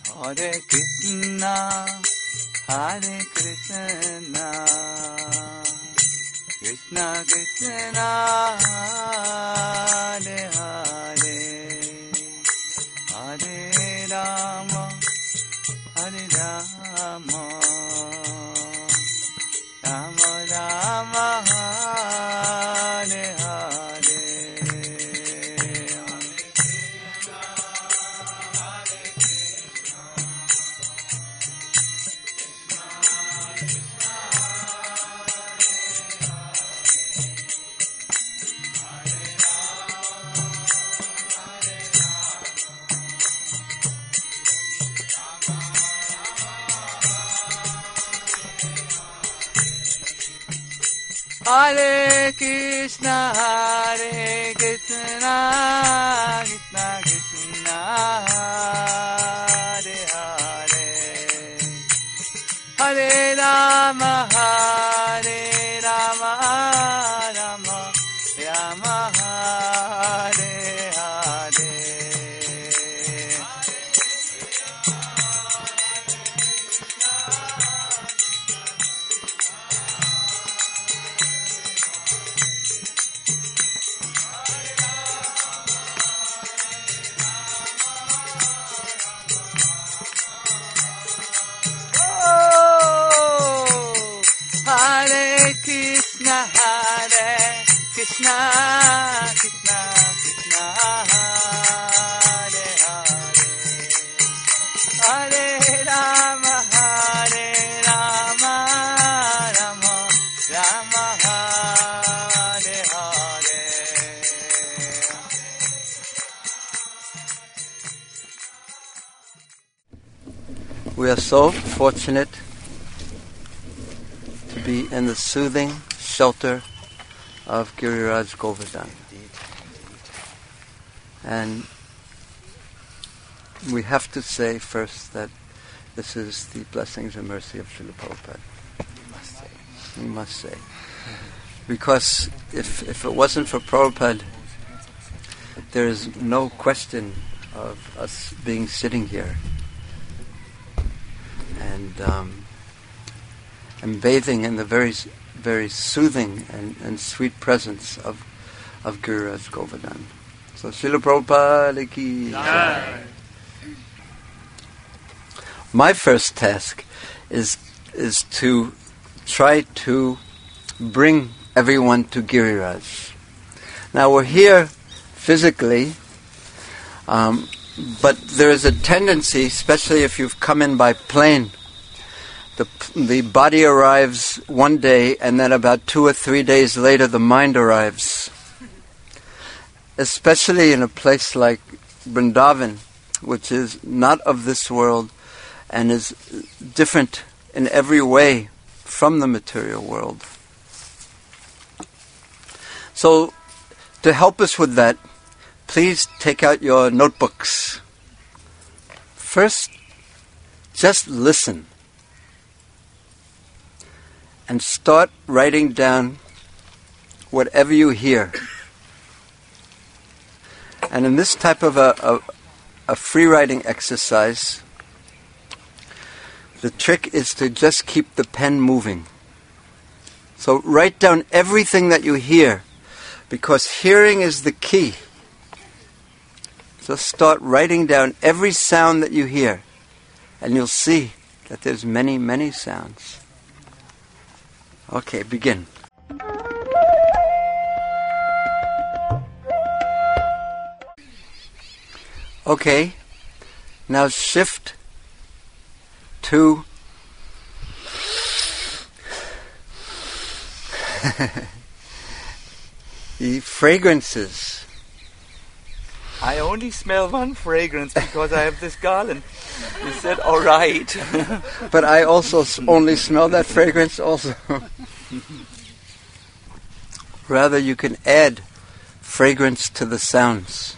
Hare Krishna, Hare Krishna, Krishna Krishna, Hare Hare, Hare Rama, Hare Rama, Rama Rama, Hare Hare. Hare Krishna, Hare Krishna, Krishna Krishna, Hare Hare, Hare Rama, Hare Rama, Rama Rama, Hare Hare. Hare Krishna, Hare Krishna, Krishna Krishna, Hare Hare, Hare Rama, Hare Rama, Rama Rama, Hare Hare. We are so fortunate to be in the soothing shelter of Giriraj Govardhan. And we have to say first that this is the blessings and mercy of Srila Prabhupada. We must say. Because if it wasn't for Prabhupada, there is no question of us being sitting here and bathing in the very, very soothing and sweet presence of Giriraj Govardhan. So Srila Prabhupada ki jai. My first task is to try to bring everyone to Giriraj. Now we're here physically, but there is a tendency, especially if you've come in by plane, the body arrives one day and then about 2 or 3 days later the mind arrives. Especially in a place like Vrindavan, which is not of this world and is different in every way from the material world. So, to help us with that, please take out your notebooks. First, just listen. And start writing down whatever you hear. And in this type of a free writing exercise, the trick is to just keep the pen moving. So write down everything that you hear, because hearing is the key. So start writing down every sound that you hear, and you'll see that there's many, many sounds. Okay, begin. Okay, now shift to the fragrances. I only smell one fragrance because I have this garland. You said, all right. But I also only smell that fragrance also. Rather, you can add fragrance to the sounds.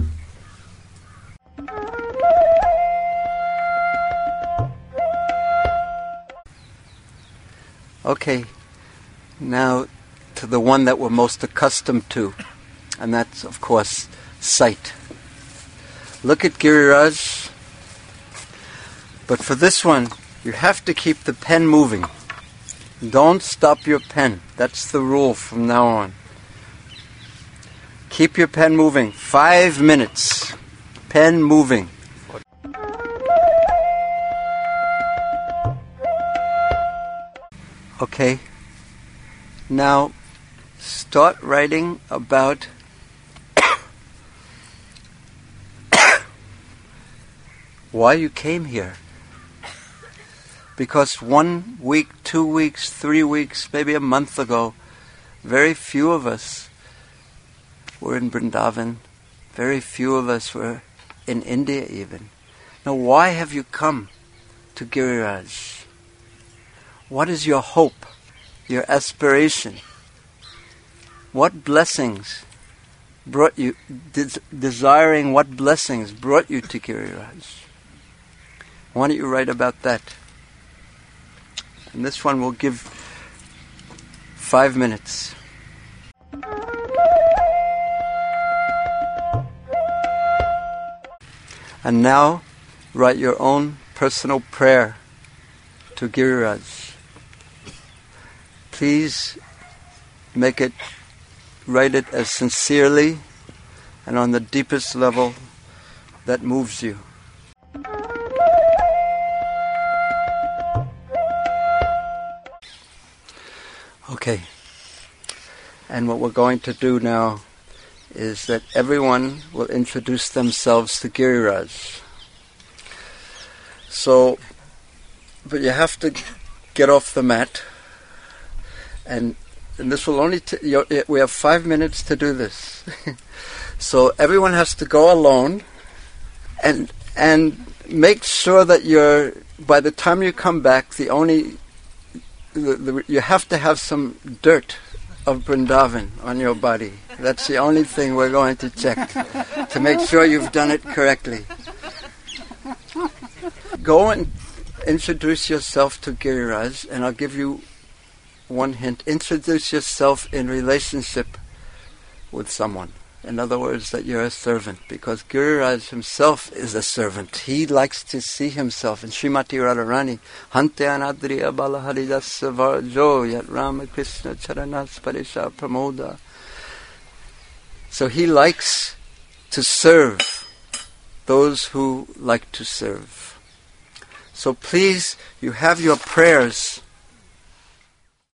Okay, now to the one that we're most accustomed to, and that's, of course, sight. Look at Giriraj. But for this one, you have to keep the pen moving. Don't stop your pen. That's the rule from now on. Keep your pen moving. 5 minutes. Pen moving. Okay. Now, start writing about why you came here. Because 1 week, 2 weeks, 3 weeks, maybe a month ago, very few of us were in Vrindavan. Very few of us were in India even. Now, why have you come to Giriraj? What is your hope, your aspiration? What blessings brought you, desiring what blessings brought you to Giriraj? Why don't you write about that? And this one will give 5 minutes. And now, write your own personal prayer to Giriraj. Please write it as sincerely and on the deepest level that moves you. Okay. And what we're going to do now is that everyone will introduce themselves to Giriraj. So, but you have to get off the mat, and this will only we have 5 minutes to do this. So everyone has to go alone, and make sure that by the time you come back, you have to have some dirt of Vrindavan on your body. That's the only thing we're going to check to make sure you've done it correctly. Go and introduce yourself to Giriraj, and I'll give you one hint. Introduce yourself in relationship with someone. In other words, that you're a servant, because Giriraj himself is a servant. He likes to see himself. In Srimati Radharani, Hante Anadriya Balaharidasya Varjo Yat Rama Krishna Charanas Parisha Pramoda. So he likes to serve those who like to serve. So please, you have your prayers